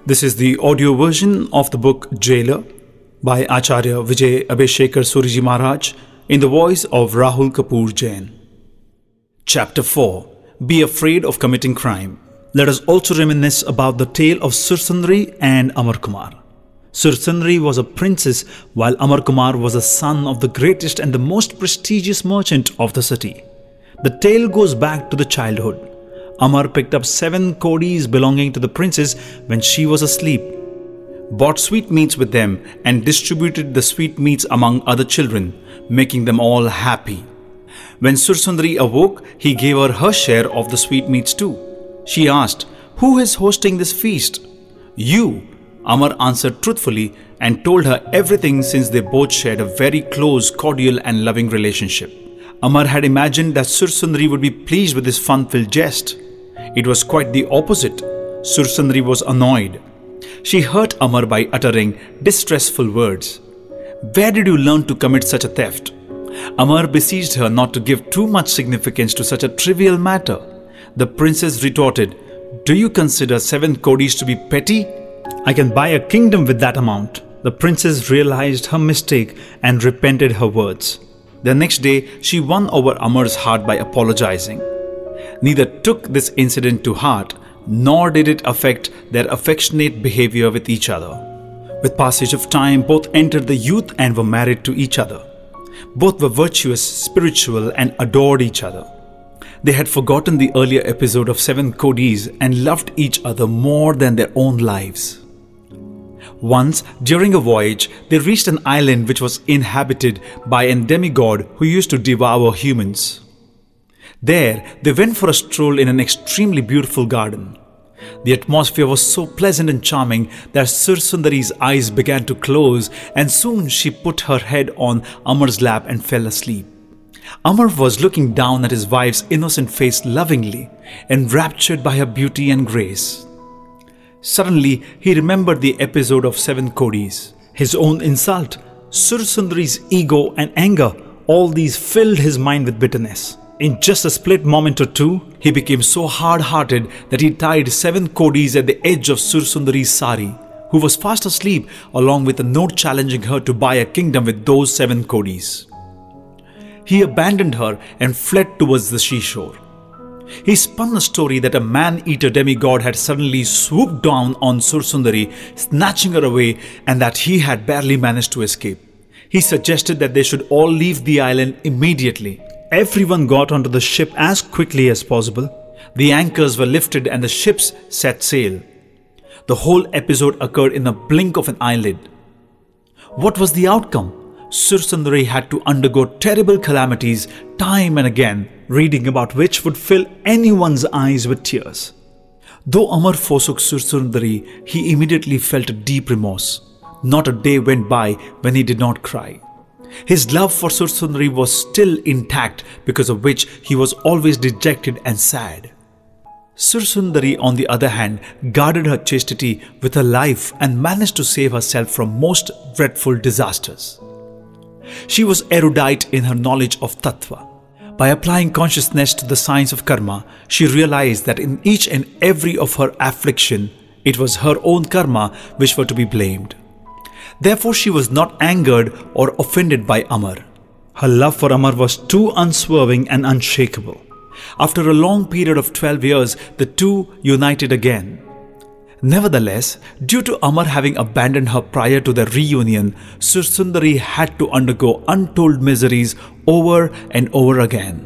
This is the audio version of the book Jailer by Acharya Vijay Abhishekar Suriji Maharaj in the voice of Rahul Kapoor Jain. Chapter 4. Be afraid of committing crime. Let us also reminisce about the tale of Sursundari and Amar Kumar. Sursundari was a princess while Amar Kumar was the son of the greatest and the most prestigious merchant of the city. The tale goes back to the childhood. Amar picked up 7 kodis belonging to the princess when she was asleep, bought sweetmeats with them and distributed the sweetmeats among other children, making them all happy. When Sursundari awoke, he gave her share of the sweetmeats too. She asked, "Who is hosting this feast?" "You," Amar answered truthfully and told her everything since they both shared a very close, cordial and loving relationship. Amar had imagined that Sursundari would be pleased with his fun-filled jest. It was quite the opposite. Sursundari was annoyed. She hurt Amar by uttering distressful words. "Where did you learn to commit such a theft?" Amar beseeched her not to give too much significance to such a trivial matter. The princess retorted, "Do you consider 7 kodis to be petty? I can buy a kingdom with that amount." The princess realized her mistake and repented her words. The next day, she won over Amar's heart by apologizing. Neither took this incident to heart, nor did it affect their affectionate behavior with each other. With passage of time, both entered the youth and were married to each other. Both were virtuous, spiritual, and adored each other. They had forgotten the earlier episode of 7 kodis and loved each other more than their own lives. Once, during a voyage, they reached an island which was inhabited by a demigod who used to devour humans. There, they went for a stroll in an extremely beautiful garden. The atmosphere was so pleasant and charming that Sursundari's eyes began to close, and soon she put her head on Amar's lap and fell asleep. Amar was looking down at his wife's innocent face lovingly, enraptured by her beauty and grace. Suddenly, he remembered the episode of 7 kodis. His own insult, Sursundari's ego and anger, all these filled his mind with bitterness. In just a split moment or two, he became so hard-hearted that he tied 7 kodis at the edge of Sursundari's sari, who was fast asleep, along with a note challenging her to buy a kingdom with those 7 kodis. He abandoned her and fled towards the seashore. He spun a story that a man-eater demigod had suddenly swooped down on Sursundari, snatching her away, and that he had barely managed to escape. He suggested that they should all leave the island immediately. Everyone got onto the ship as quickly as possible. The anchors were lifted and the ships set sail. The whole episode occurred in a blink of an eyelid. What was the outcome? Sursundari had to undergo terrible calamities time and again, reading about which would fill anyone's eyes with tears. Though Amar forsook Sursundari, he immediately felt a deep remorse. Not a day went by when he did not cry. His love for Sursundari was still intact, because of which he was always dejected and sad. Sursundari, on the other hand, guarded her chastity with her life and managed to save herself from most dreadful disasters. She was erudite in her knowledge of tattva. By applying consciousness to the science of karma, she realized that in each and every of her affliction, it was her own karma which were to be blamed. Therefore, she was not angered or offended by Amar. Her love for Amar was too unswerving and unshakable. After a long period of 12 years, the two united again. Nevertheless, due to Amar having abandoned her prior to their reunion, Sursundari had to undergo untold miseries over and over again.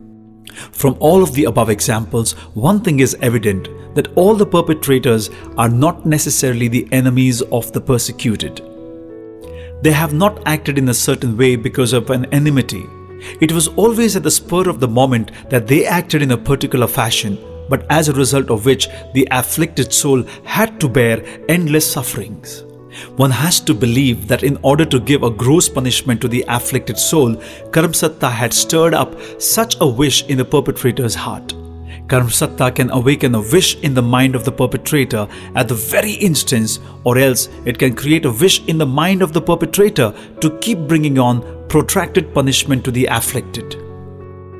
From all of the above examples, one thing is evident, that all the perpetrators are not necessarily the enemies of the persecuted. They have not acted in a certain way because of an enmity. It was always at the spur of the moment that they acted in a particular fashion, but as a result of which the afflicted soul had to bear endless sufferings. One has to believe that in order to give a gross punishment to the afflicted soul, Karmsatta had stirred up such a wish in the perpetrator's heart. Karmsatta can awaken a wish in the mind of the perpetrator at the very instant, or else it can create a wish in the mind of the perpetrator to keep bringing on protracted punishment to the afflicted.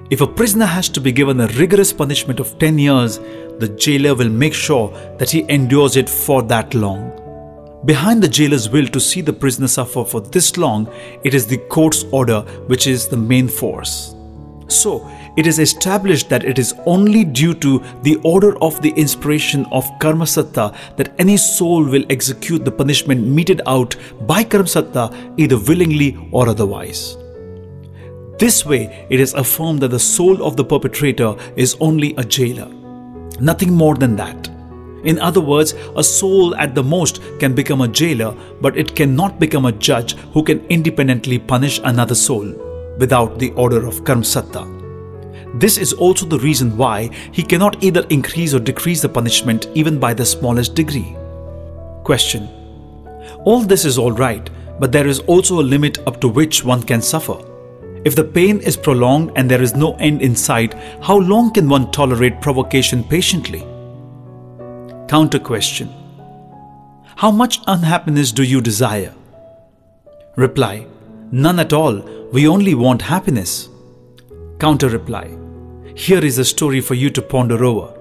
If a prisoner has to be given a rigorous punishment of 10 years, the jailer will make sure that he endures it for that long. Behind the jailer's will to see the prisoner suffer for this long, it is the court's order which is the main force. So, it is established that it is only due to the order of the inspiration of Karmasatta that any soul will execute the punishment meted out by Karmasatta either willingly or otherwise. This way, it is affirmed that the soul of the perpetrator is only a jailer, nothing more than that. In other words, a soul at the most can become a jailer, but it cannot become a judge who can independently punish another soul without the order of Karmasatta. This is also the reason why he cannot either increase or decrease the punishment even by the smallest degree. Question: all this is all right, but there is also a limit up to which one can suffer. If the pain is prolonged and there is no end in sight, how long can one tolerate provocation patiently? Counter question: how much unhappiness do you desire? Reply: none at all. We only want happiness. Counter reply: here is a story for you to ponder over.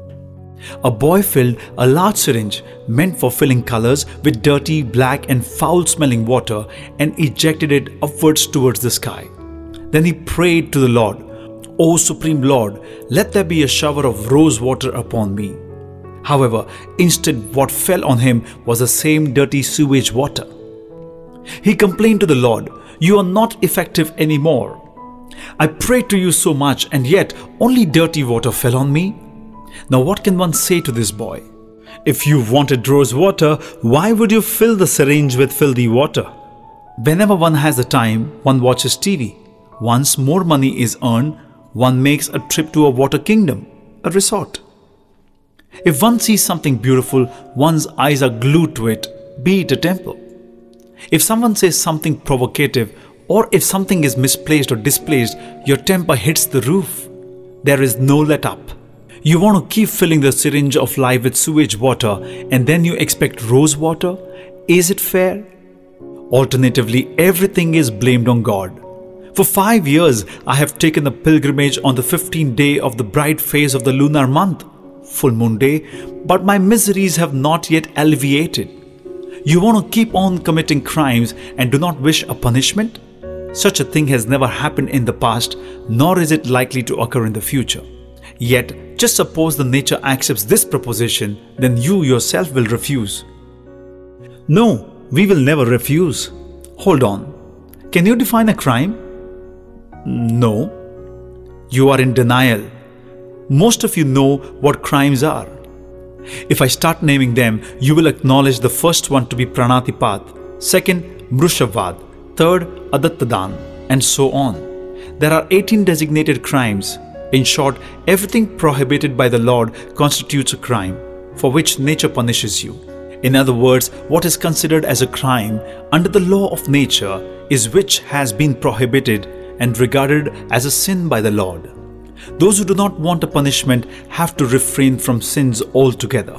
A boy filled a large syringe meant for filling colors with dirty, black and foul-smelling water and ejected it upwards towards the sky. Then he prayed to the Lord, "O Supreme Lord, let there be a shower of rose water upon me." However, instead what fell on him was the same dirty sewage water. He complained to the Lord, "You are not effective anymore. I prayed to you so much and yet only dirty water fell on me." Now what can one say to this boy? If you wanted rose water, why would you fill the syringe with filthy water? Whenever one has the time, one watches TV. Once more money is earned, one makes a trip to a water kingdom, a resort. If one sees something beautiful, one's eyes are glued to it, be it a temple. If someone says something provocative, or if something is misplaced or displaced, your temper hits the roof. There is no let up. You want to keep filling the syringe of life with sewage water and then you expect rose water? Is it fair? Alternatively, everything is blamed on God. For 5 years, I have taken a pilgrimage on the 15th day of the bright phase of the lunar month, full moon day, but my miseries have not yet alleviated. You want to keep on committing crimes and do not wish a punishment? Such a thing has never happened in the past, nor is it likely to occur in the future. Yet, just suppose the nature accepts this proposition, then you yourself will refuse. No, we will never refuse. Hold on. Can you define a crime? No. You are in denial. Most of you know what crimes are. If I start naming them, you will acknowledge the first one to be Pranatipat, second Mrushavad, third Adattadan, and so on. There are 18 designated crimes. In short, everything prohibited by the Lord constitutes a crime, for which nature punishes you. In other words, what is considered as a crime under the law of nature is which has been prohibited and regarded as a sin by the Lord. Those who do not want a punishment have to refrain from sins altogether.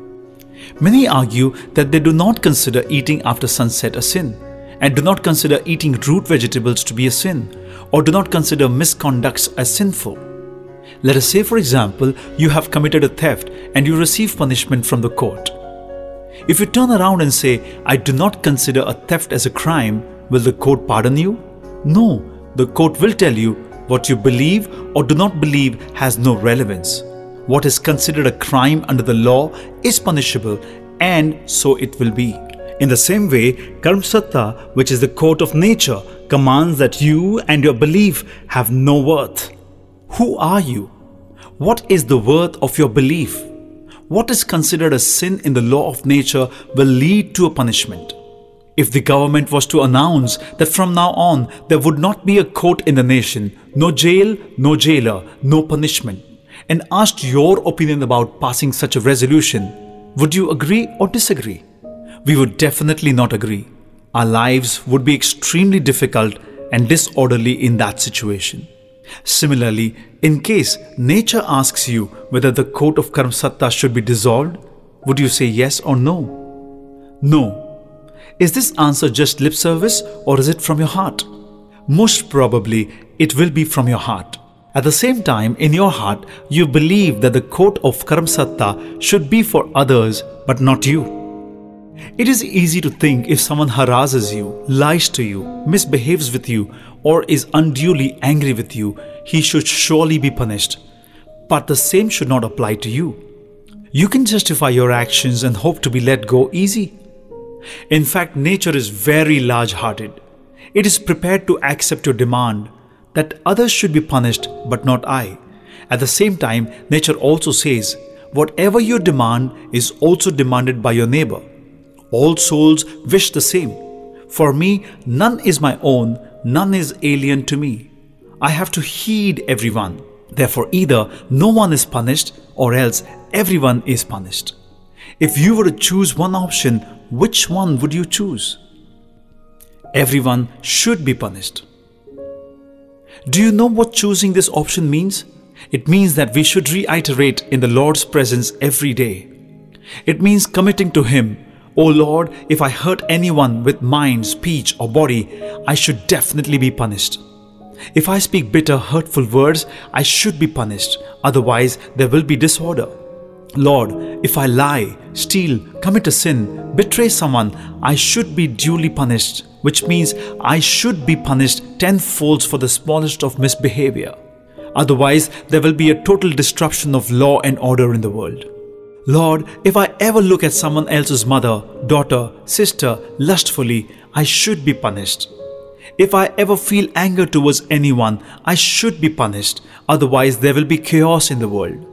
Many argue that they do not consider eating after sunset a sin, and do not consider eating root vegetables to be a sin, or do not consider misconducts as sinful. Let us say, for example, you have committed a theft and you receive punishment from the court. If you turn around and say, "I do not consider a theft as a crime," will the court pardon you? No, the court will tell you what you believe or do not believe has no relevance. What is considered a crime under the law is punishable, and so it will be. In the same way, Karmasatta, which is the court of nature, commands that you and your belief have no worth. Who are you? What is the worth of your belief? What is considered a sin in the law of nature will lead to a punishment. If the government was to announce that from now on there would not be a court in the nation, no jail, no jailer, no punishment, and asked your opinion about passing such a resolution, would you agree or disagree? We would definitely not agree. Our lives would be extremely difficult and disorderly in that situation. Similarly, in case nature asks you whether the court of Karmasatta should be dissolved, would you say yes or no? No. Is this answer just lip service or is it from your heart? Most probably, it will be from your heart. At the same time, in your heart, you believe that the court of Karmsatta should be for others but not you. It is easy to think if someone harasses you, lies to you, misbehaves with you, or is unduly angry with you, he should surely be punished. But the same should not apply to you. You can justify your actions and hope to be let go easy. In fact, nature is very large-hearted. It is prepared to accept your demand that others should be punished but not I. At the same time, nature also says, whatever you demand is also demanded by your neighbor. All souls wish the same. For me, none is my own, none is alien to me. I have to heed everyone. Therefore, either no one is punished or else everyone is punished. If you were to choose one option, which one would you choose? Everyone should be punished. Do you know what choosing this option means? It means that we should reiterate in the Lord's presence every day. It means committing to Him, "O Lord, if I hurt anyone with mind, speech or body, I should definitely be punished. If I speak bitter, hurtful words, I should be punished. Otherwise, there will be disorder. Lord, if I lie, steal, commit a sin, betray someone, I should be duly punished, which means I should be punished tenfold for the smallest of misbehavior. Otherwise, there will be a total disruption of law and order in the world. Lord, if I ever look at someone else's mother, daughter, sister lustfully, I should be punished. If I ever feel anger towards anyone, I should be punished. Otherwise, there will be chaos in the world."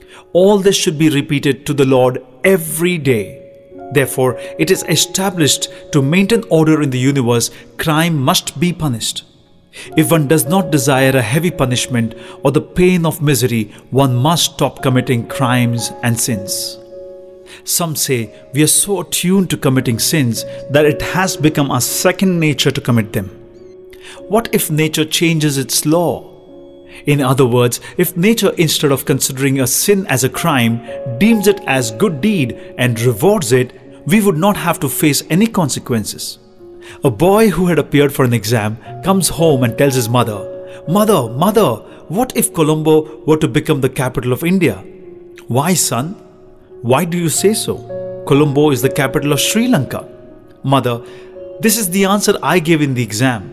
All this should be repeated to the Lord every day. Therefore, it is established to maintain order in the universe, crime must be punished. If one does not desire a heavy punishment or the pain of misery, one must stop committing crimes and sins. Some say we are so attuned to committing sins that it has become our second nature to commit them. What if nature changes its law? In other words, if nature, instead of considering a sin as a crime, deems it as good deed and rewards it, we would not have to face any consequences. A boy who had appeared for an exam comes home and tells his mother, Mother, what if Colombo were to become the capital of India?" "Why, son? Why do you say so? Colombo is the capital of Sri Lanka." "Mother, this is the answer I gave in the exam."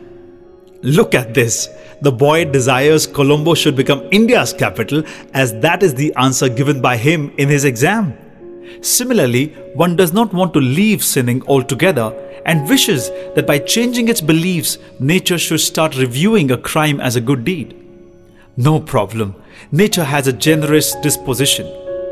Look at this. The boy desires Colombo should become India's capital, as that is the answer given by him in his exam. Similarly, one does not want to leave sinning altogether and wishes that by changing its beliefs, nature should start reviewing a crime as a good deed. No problem. Nature has a generous disposition.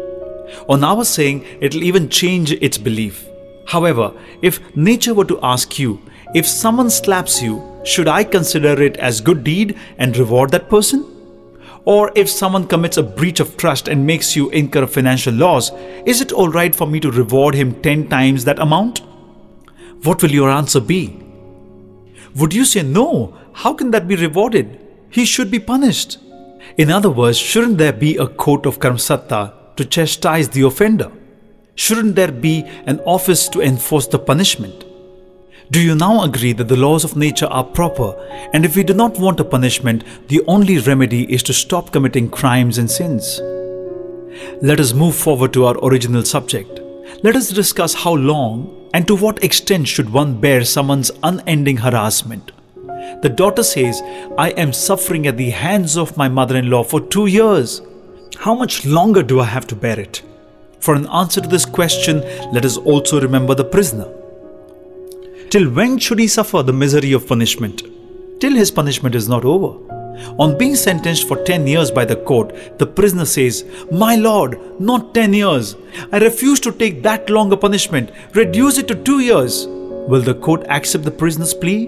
On our saying, it will even change its belief. However, if nature were to ask you, if someone slaps you, should I consider it as good deed and reward that person? Or if someone commits a breach of trust and makes you incur a financial loss, is it alright for me to reward him 10 times that amount? What will your answer be? Would you say, "No, how can that be rewarded? He should be punished"? In other words, shouldn't there be a court of Karmsatta to chastise the offender? Shouldn't there be an office to enforce the punishment? Do you now agree that the laws of nature are proper, and if we do not want a punishment, the only remedy is to stop committing crimes and sins? Let us move forward to our original subject. Let us discuss how long and to what extent should one bear someone's unending harassment. The daughter says, "I am suffering at the hands of my mother-in-law for 2 years. How much longer do I have to bear it?" For an answer to this question, let us also remember the prisoner. Till when should he suffer the misery of punishment? Till his punishment is not over. On being sentenced for 10 years by the court, the prisoner says, "My lord, not 10 years. I refuse to take that longer punishment. Reduce it to 2 years. Will the court accept the prisoner's plea?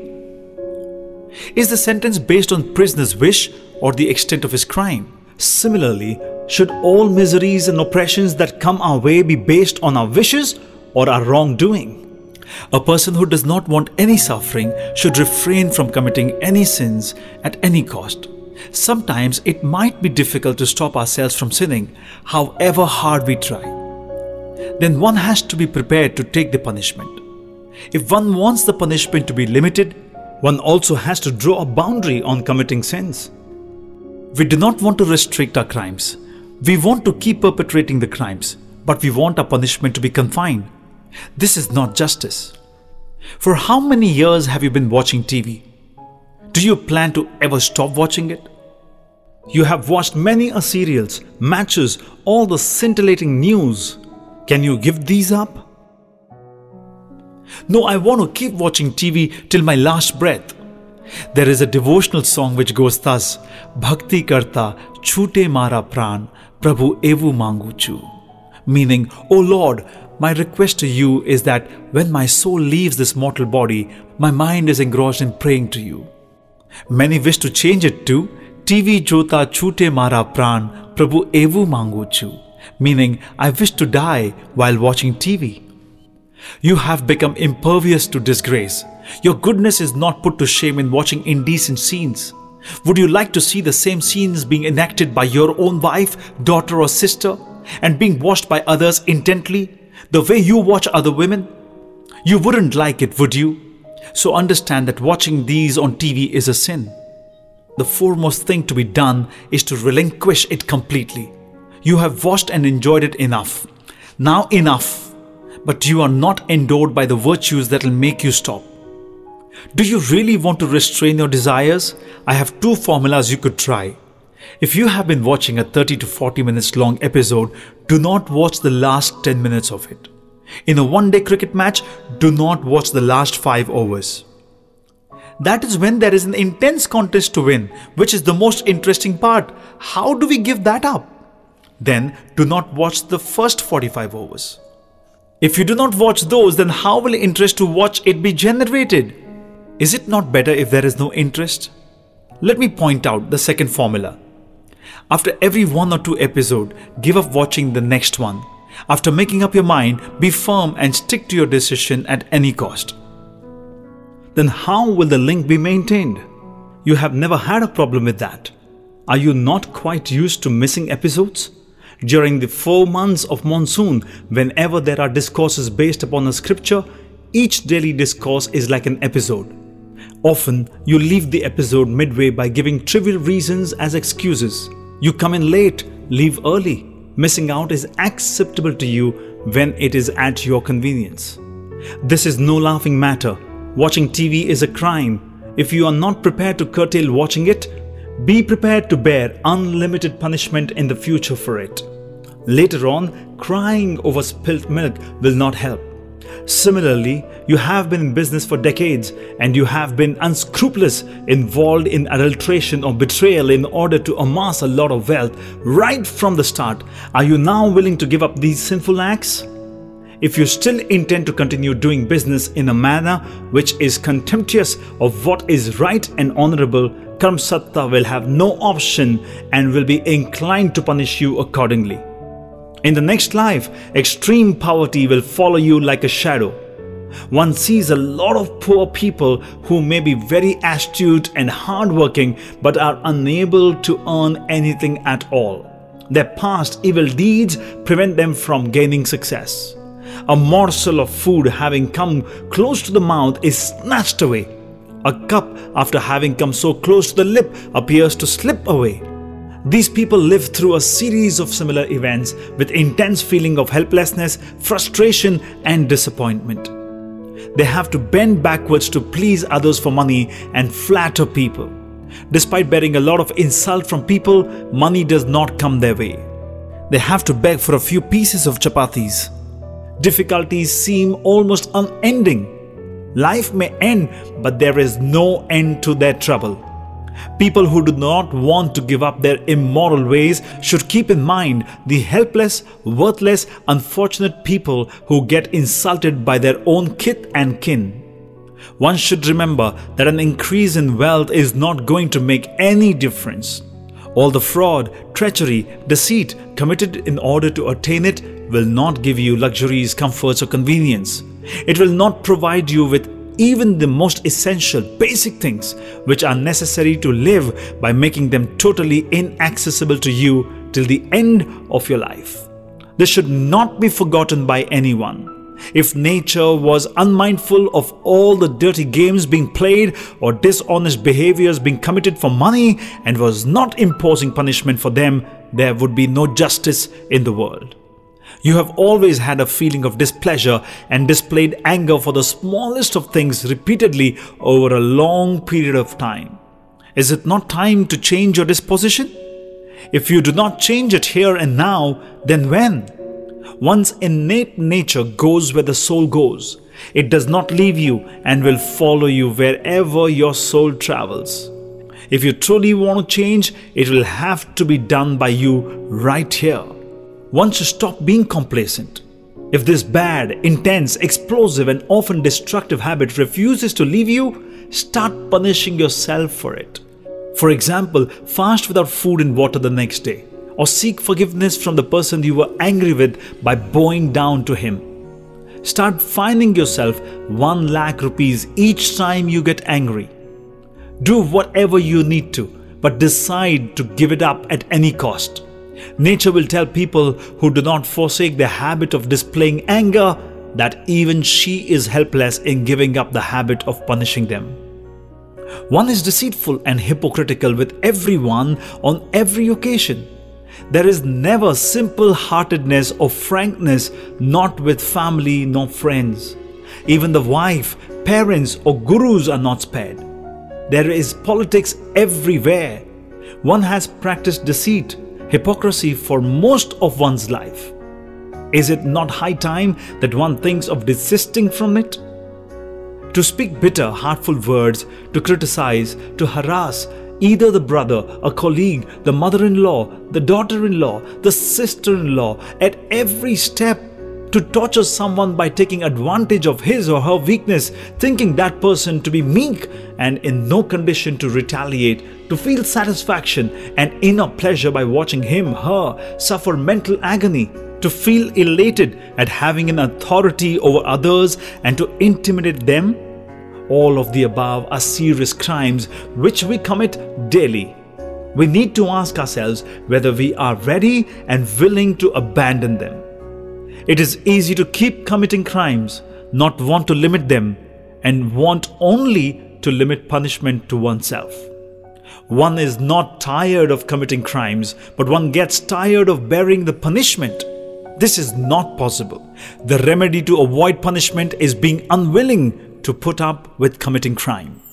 Is the sentence based on prisoner's wish or the extent of his crime? Similarly, should all miseries and oppressions that come our way be based on our wishes or our wrongdoing? A person who does not want any suffering should refrain from committing any sins at any cost. Sometimes it might be difficult to stop ourselves from sinning, however hard we try. Then one has to be prepared to take the punishment. If one wants the punishment to be limited, one also has to draw a boundary on committing sins. We do not want to restrict our crimes. We want to keep perpetrating the crimes, but we want our punishment to be confined. This is not justice. For how many years have you been watching TV? Do you plan to ever stop watching it? You have watched many serials, matches, all the scintillating news. Can you give these up? No, I want to keep watching TV till my last breath. There is a devotional song which goes thus: Bhakti karta chute mara pran, Prabhu evu mangu chu. Meaning, O Lord, my request to you is that when my soul leaves this mortal body, my mind is engrossed in praying to you. Many wish to change it to TV jota chute mara pran, Prabhu evu mangu chu. Meaning, I wish to die while watching TV. You have become impervious to disgrace. Your goodness is not put to shame in watching indecent scenes. Would you like to see the same scenes being enacted by your own wife, daughter or sister, and being watched by others intently, the way you watch other women? You wouldn't like it, would you? So understand that watching these on TV is a sin. The foremost thing to be done is to relinquish it completely. You have watched and enjoyed it enough. Now enough. But you are not endowed by the virtues that will make you stop. Do you really want to restrain your desires? I have two formulas you could try. If you have been watching a 30 to 40 minutes long episode, do not watch the last 10 minutes of it. In a one-day cricket match, do not watch the last 5 overs. That is when there is an intense contest to win, which is the most interesting part. How do we give that up? Then do not watch the first 45 overs. If you do not watch those, then how will interest to watch it be generated? Is it not better if there is no interest? Let me point out the second formula. After every 1 or 2 episodes, give up watching the next one. After making up your mind, be firm and stick to your decision at any cost. Then how will the link be maintained? You have never had a problem with that. Are you not quite used to missing episodes? During the 4 months of monsoon, whenever there are discourses based upon a scripture, each daily discourse is like an episode. Often, you leave the episode midway by giving trivial reasons as excuses. You come in late, leave early. Missing out is acceptable to you when it is at your convenience. This is no laughing matter. Watching TV is a crime. If you are not prepared to curtail watching it, be prepared to bear unlimited punishment in the future for it. Later on, crying over spilt milk will not help. Similarly, you have been in business for decades and you have been unscrupulous, involved in adulteration or betrayal in order to amass a lot of wealth right from the start. Are you now willing to give up these sinful acts? If you still intend to continue doing business in a manner which is contemptuous of what is right and honorable, Karmsatta will have no option and will be inclined to punish you accordingly. In the next life, extreme poverty will follow you like a shadow. One sees a lot of poor people who may be very astute and hardworking but are unable to earn anything at all. Their past evil deeds prevent them from gaining success. A morsel of food having come close to the mouth is snatched away. A cup after having come so close to the lip appears to slip away. These people live through a series of similar events with intense feeling of helplessness, frustration and disappointment. They have to bend backwards to please others for money and flatter people. Despite bearing a lot of insult from people, money does not come their way. They have to beg for a few pieces of chapatis. Difficulties seem almost unending. Life may end, but there is no end to their trouble. People who do not want to give up their immoral ways should keep in mind the helpless, worthless, unfortunate people who get insulted by their own kith and kin. One should remember that an increase in wealth is not going to make any difference. All the fraud, treachery, deceit committed in order to attain it will not give you luxuries, comforts or convenience. It will not provide you with even the most essential, basic things which are necessary to live by making them totally inaccessible to you till the end of your life. This should not be forgotten by anyone. If nature was unmindful of all the dirty games being played or dishonest behaviors being committed for money and was not imposing punishment for them, there would be no justice in the world. You have always had a feeling of displeasure and displayed anger for the smallest of things repeatedly over a long period of time. Is it not time to change your disposition? If you do not change it here and now, then when? One's innate nature goes where the soul goes. It does not leave you and will follow you wherever your soul travels. If you truly want to change, it will have to be done by you right here. One should stop being complacent. If this bad, intense, explosive and often destructive habit refuses to leave you, start punishing yourself for it. For example, fast without food and water the next day, or seek forgiveness from the person you were angry with by bowing down to him. Start fining yourself 1 lakh rupees each time you get angry. Do whatever you need to, but decide to give it up at any cost. Nature will tell people who do not forsake the habit of displaying anger that even she is helpless in giving up the habit of punishing them. One is deceitful and hypocritical with everyone on every occasion. There is never simple-heartedness or frankness, not with family nor friends. Even the wife, parents or gurus are not spared. There is politics everywhere. One has practiced deceit, hypocrisy for most of one's life. Is it not high time that one thinks of desisting from it? To speak bitter, hurtful words, to criticize, to harass either the brother, a colleague, the mother-in-law, the daughter-in-law, the sister-in-law, at every step, to torture someone by taking advantage of his or her weakness, thinking that person to be meek and in no condition to retaliate, to feel satisfaction and inner pleasure by watching him, her suffer mental agony, to feel elated at having an authority over others and to intimidate them. All of the above are serious crimes which we commit daily. We need to ask ourselves whether we are ready and willing to abandon them. It is easy to keep committing crimes, not want to limit them, and want only to limit punishment to oneself. One is not tired of committing crimes, but one gets tired of bearing the punishment. This is not possible. The remedy to avoid punishment is being unwilling to put up with committing crime.